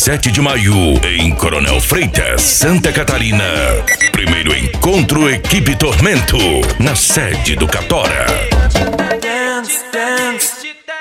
7 de maio, em Coronel Freitas, Santa Catarina. Primeiro encontro Equipe Tormento, na sede do Catora. Dance, dance.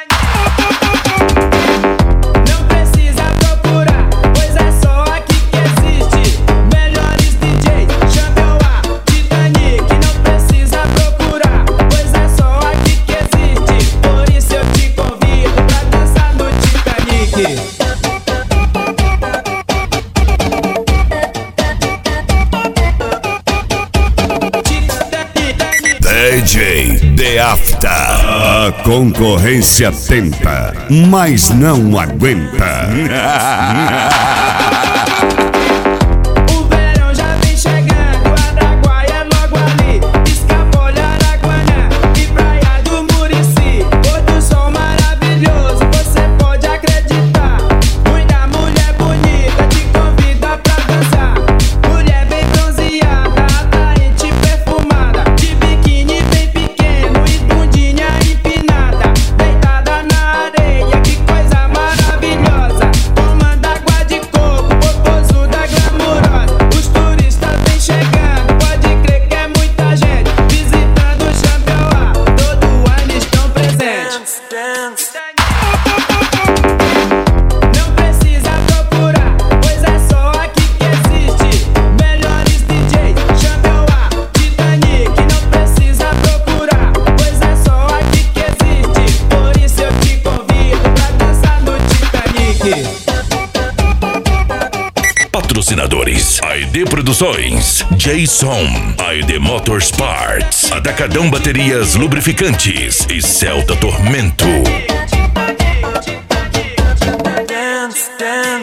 DJ The After. A concorrência tenta, mas não aguenta. O verão já vem chegando, Araguaia é logo ali. Escapolha, Araguaia e Praia do Murici. Outro som maravilhoso, você pode acreditar. Muita mulher bonita te convida pra dançar. Mulher bem bronzeada, atraente, perfumada, de biquíni bem pequeno e bundinha empinada, deitada na areia, que coisa maravilhosa. Tomando água de coco, popozuda glamurosa. Os turistas vem chegando, pode crer que é muita gente visitando o Champion. Todo ano estão presentes. Não precisa procurar, pois é só aqui que existe. Melhores DJs, Champion, Titanic. Não precisa procurar, pois é só aqui que existe. Por isso eu te convido pra dançar no Titanic. Patrocinadores: AED Produções, Jason, AED Motorsports, Atacadão Baterias Lubrificantes e Celta Tormento. Dance, dance.